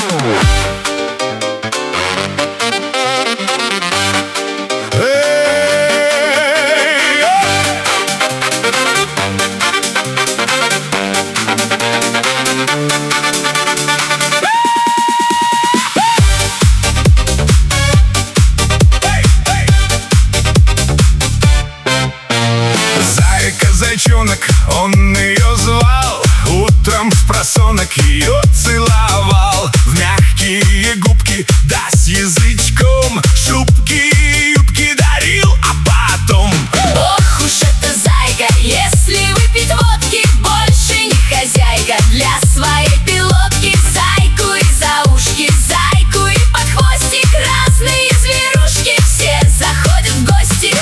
Зайчонок, он ее звал, утром впросонок ее целовал. В мягкие губки, да с язычком, шубки, юбки дарил, а потом... Ох уж эта зайка, если выпить водки, больше не хозяйка для своей пилотки. Зайку и за ушки, зайку и под хвостик, разные зверушки все заходят в гости.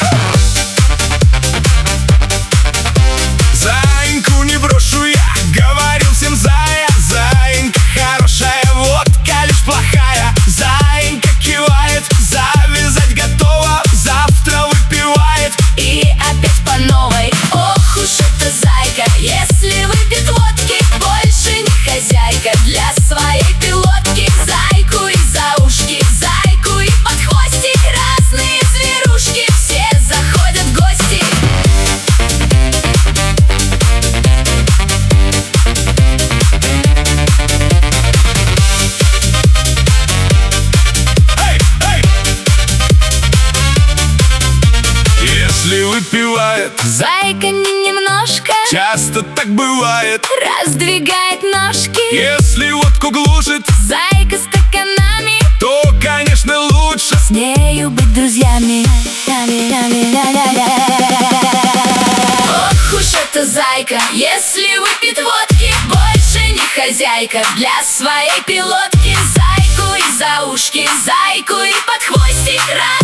Заиньку не брошу я, говорил всем зая. Заинька хорошая, водка лишь плохая. Заинька кивает, завязать готова, завтра выпивает и опять по новой. Ох уж эта зайка, если выпьет водки, больше не хозяйка для своей пилотки. Зайку и за ушки, зайку и под хвостик, разные зверушки все заходят в гости. Если выпивает, Зайка не немножко, часто так бывает. раздвигает ножки. Если водку глушит, Зайка стаканами, то, конечно, лучше с нею быть друзьями. Ох уж эта зайка, если выпьет водки, больше не хозяйка для своей пилотки. Зайку и за ушки, зайку и под хвостик,